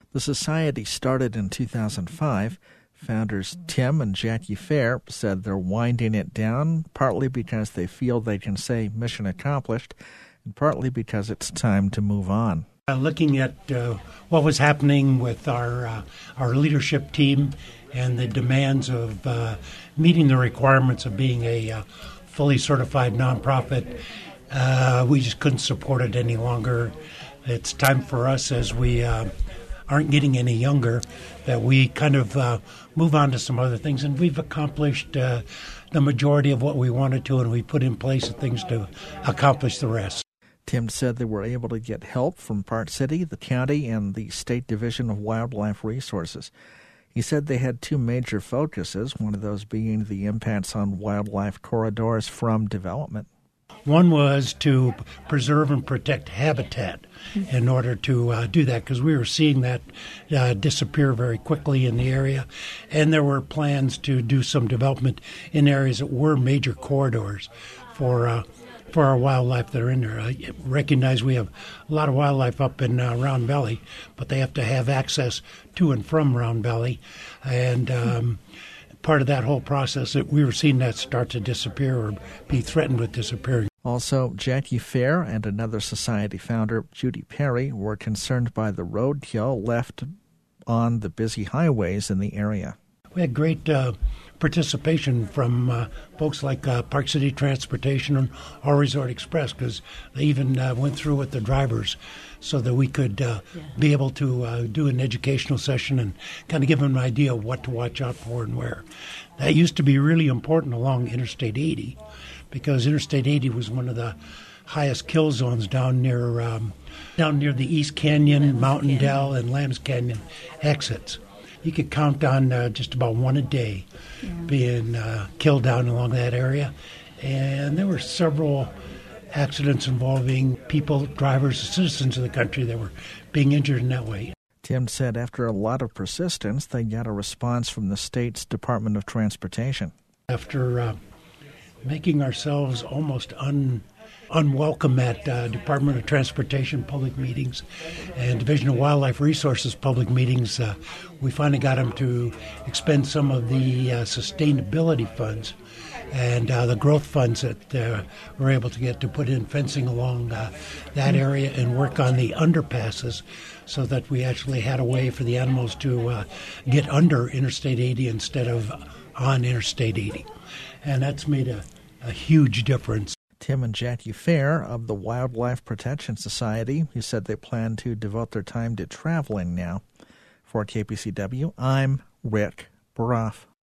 The society started in 2005. Founders Tim and Jackie Fair said they're winding it down, partly because they feel they can say mission accomplished, and partly because it's time to move on. Looking at what was happening with our leadership team and the demands of meeting the requirements of being a fully certified nonprofit, we just couldn't support it any longer. It's time for us, as we aren't getting any younger, that we kind of move on to some other things. And we've accomplished the majority of what we wanted to, and we put in place the things to accomplish the rest. Tim said they were able to get help from Park City, the county, and the State Division of Wildlife Resources. He said they had two major focuses, one of those being the impacts on wildlife corridors from development. One was to preserve and protect habitat in order to do that, because we were seeing that disappear very quickly in the area. And there were plans to do some development in areas that were major corridors for our wildlife that are in there. I recognize we have a lot of wildlife up in Round Valley, but they have to have access to and from Round Valley. And part of that whole process, that we were seeing that start to disappear or be threatened with disappearing. Also, Jackie Fair and another society founder, Judy Perry, were concerned by the roadkill left on the busy highways in the area. We had great participation from folks like Park City Transportation and Our Resort Express, because they even went through with the drivers so that we could be able to do an educational session and kind of give them an idea of what to watch out for and where. That used to be really important along Interstate 80, because Interstate 80 was one of the highest kill zones down near the East Canyon, Mountain Dell, and Lambs Canyon exits. You could count on just about one a day being killed down along that area. And there were several accidents involving people, drivers, citizens of the country that were being injured in that way. Tim said after a lot of persistence, they got a response from the state's Department of Transportation. After making ourselves almost unwelcome at Department of Transportation public meetings and Division of Wildlife Resources public meetings, we finally got them to expend some of the sustainability funds and the growth funds that we're able to get to put in fencing along that area and work on the underpasses, so that we actually had a way for the animals to get under Interstate 80 instead of on Interstate 80. And that's made a huge difference. Tim and Jackie Fair of the Wildlife Protection Society, who said they plan to devote their time to traveling now. For KPCW, I'm Rick Baroff.